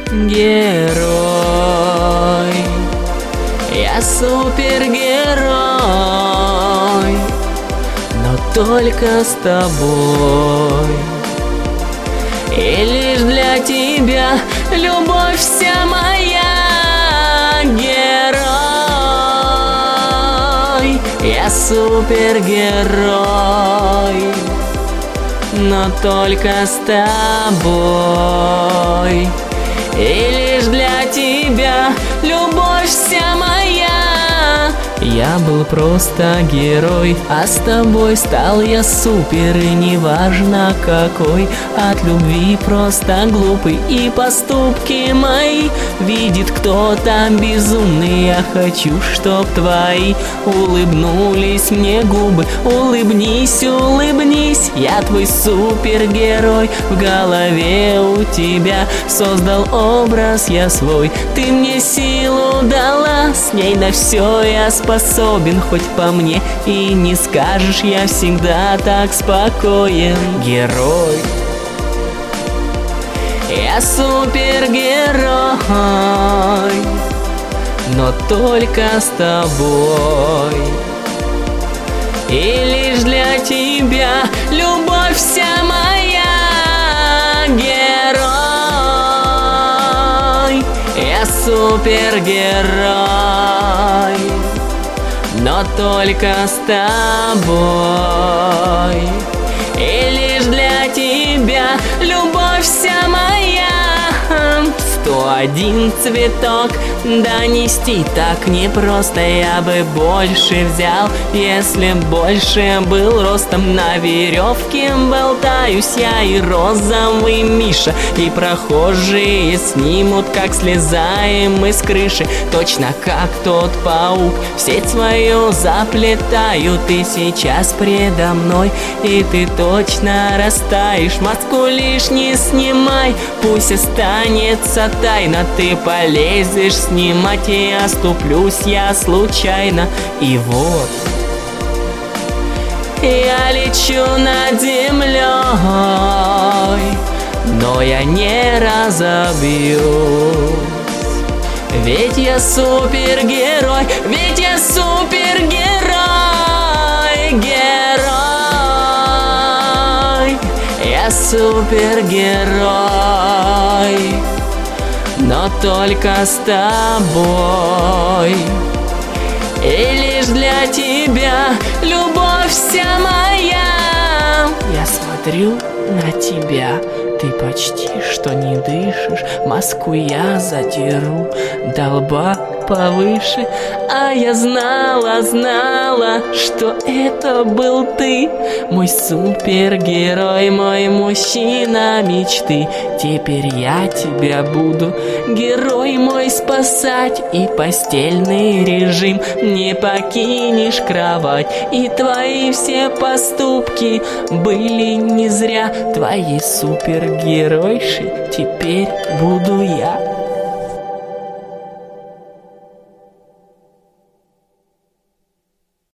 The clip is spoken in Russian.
герой. Я супергерой, но только с тобой. И лишь для тебя любовь вся моя, герой. Я супергерой, но только с тобой. И лишь для тебя любовь вся моя. Я был просто герой, а с тобой стал я супер. И неважно какой, от любви просто глупый. И поступки мои видит кто-то безумный. Я хочу, чтоб твои улыбнулись мне губы. Улыбнись, улыбнись, я твой супергерой. В голове у тебя создал образ я свой. Ты мне силу дала, с ней на все я способен. Хоть по мне и не скажешь, я всегда так спокоен. Герой. Я супергерой, но только с тобой. И лишь для тебя любовь вся моя, герой. Я супергерой, но только с тобой. И лишь для тебя любовь вся моя. 101 цветок донести так непросто. Я бы больше взял, если больше был ростом. На веревке болтаюсь я и розовый Миша. И прохожие снимут, как слезаем мы с крыши. Точно как тот паук, в сеть свою заплетаю. Ты сейчас предо мной, и ты точно растаешь. Маску лишь не снимай, пусть останется тайна. Ты полезешь снимать, и оступлюсь я случайно. И вот я лечу над землей, но я не разобьюсь. Ведь я супергерой, ведь я супергерой, герой. Я супергерой, но только с тобой. И лишь для тебя любовь вся моя. Я смотрю на тебя, ты почти что не дышишь. Маску я задеру до лба повыше. А я знала, знала, что это был ты. Мой супергерой, мой мужчина мечты. Теперь я тебя буду, герой мой, спасать. И постельный режим не покинешь кровать. И твои все поступки были не зря. Твоей супергеройшей теперь буду я.